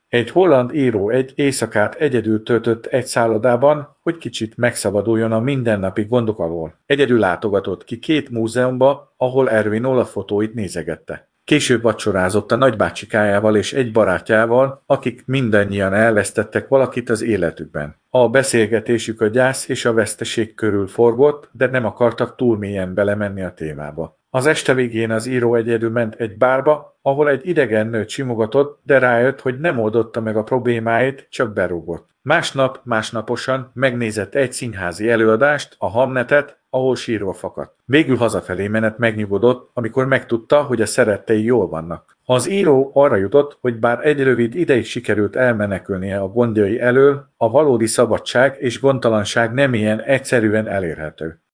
Egy holland író egy éjszakát egyedül töltött egy szállodában, hogy kicsit megszabaduljon a mindennapi gondok alól. Egyedül látogatott ki 2 múzeumba, ahol Erwin Olaf fotóit nézegette. Később vacsorázott a nagybácsikájával és egy barátjával, akik mindannyian elvesztettek valakit az életükben. A beszélgetésük a gyász és a veszteség körül forgott, de nem akartak túl mélyen belemenni a témába. Az este végén az író egyedül ment egy bárba, ahol egy idegen nőt simogatott, de rájött, hogy nem oldotta meg a problémáit, csak berúgott. Másnaposan megnézett egy színházi előadást, a Hamletet, ahol sírva fakadt. Végül hazafelé menet megnyugodott, amikor megtudta, hogy a szerettei jól vannak. Az író arra jutott, hogy bár egy rövid ideig sikerült elmenekülnie a gondjai elől, a valódi szabadság és gondtalanság nem ilyen egyszerűen elérhető.